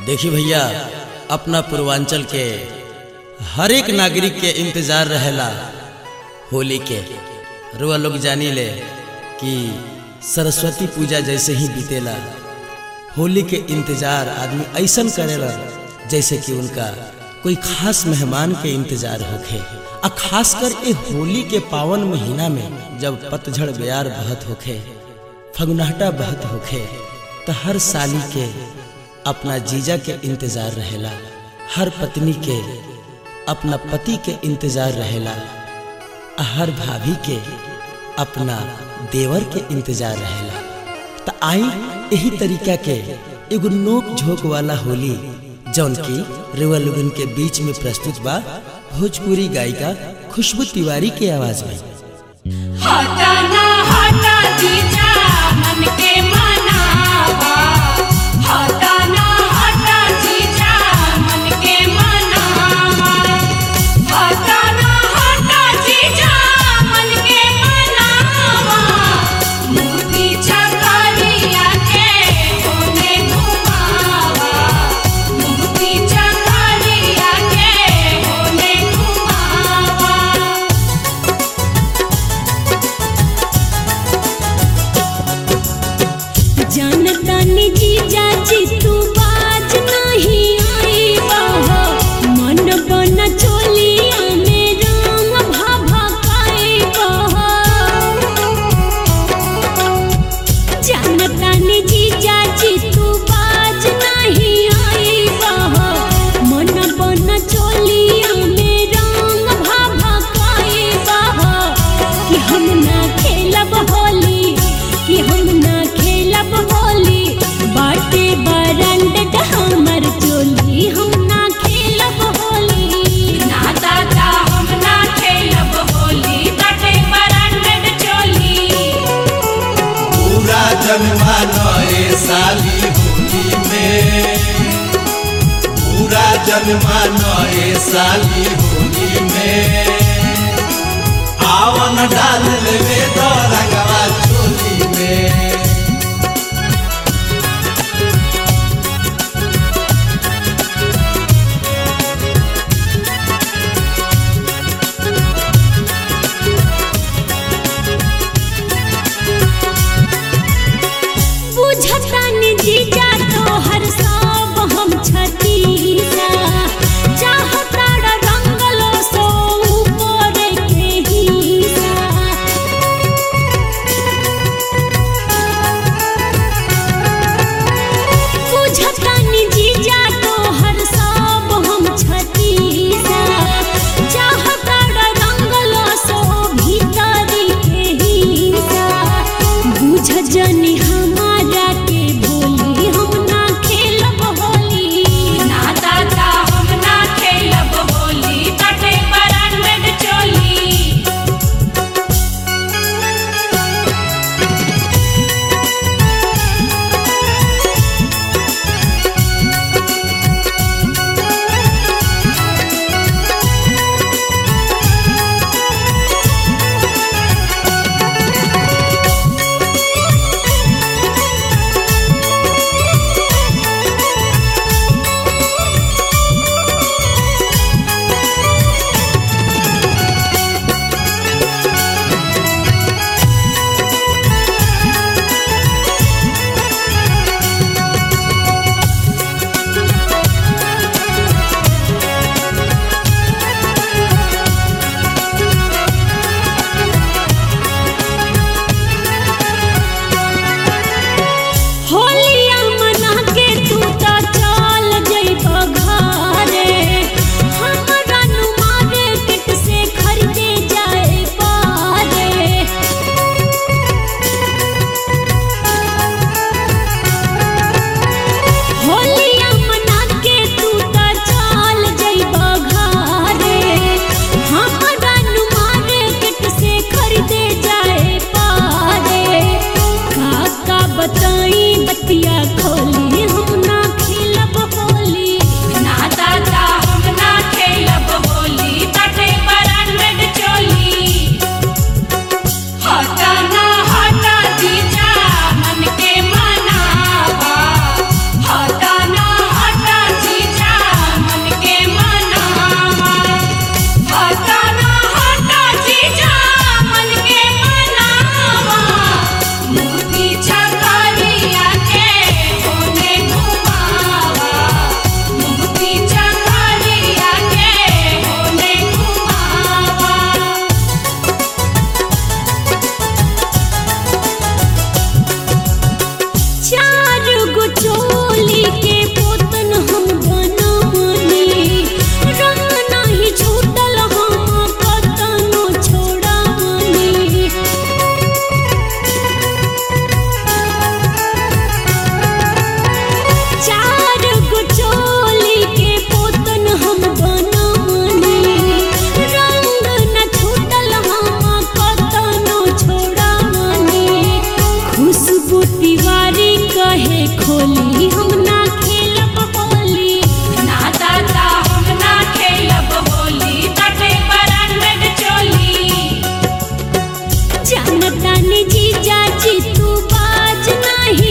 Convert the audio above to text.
देखी भैया, अपना पूर्वांचल के हर एक नागरिक के इंतजार रहेला होली के। रुआ लोग जानी ले कि सरस्वती पूजा जैसे ही बीतेला, होली के इंतजार आदमी ऐसन करेला जैसे कि उनका कोई खास मेहमान के इंतजार होखे। आ खासकर ये होली के पावन महीना में जब पतझड़ बयार बहत होखे, फगुनाहटा बहत होखे, तो हर साली के अपना जीजा के इंतजार रहेला, हर पत्नी के अपना पति के इंतजार रहेला, हर भाभी के अपना देवर के इंतजार रहेला। तो आई यही तरीका के एगो नोक झोंक वाला होली जौन की रेवा लोगन के बीच में प्रस्तुत बा भोजपुरी गायिका खुशबू तिवारी के आवाज में। हटा ना हटा जीजा मन के मनावा, हटा ना हटा जीजा मन के मनावा, हटा ना हटा जीजा मन के मनावा, मूर्ति चकरिया के होने घुमावा, मूर्ति चकरिया के होने घुमावा। जानता नहीं जीजा जी तू बाज नहीं आई बहा, मन बना चोलिया में रंग भाभा काई बहा। जानता नहीं जीजा जी तू बाज नहीं आई बहा, मन बना चोलिया में रंग भाभा काई बहा। कि हम ना खेलब होली, कि हम ना खेलब होली, बाटे बरंड हमर चोली, हम ना खेलब होली। ना दादा हम ना खेलब होली, बाटे बरंड चोली। पूरा जन्मा नए साली होली में, पूरा जन्मा नए साली होली में, आवन डाल लेवे तो रंगवा चोली में। बुझता नि जीजा तोहर सब हम छतीसा, चाहता रंगलो सो ऊपर के हिस्सा। तानी जीजा जी तू बाज नहीं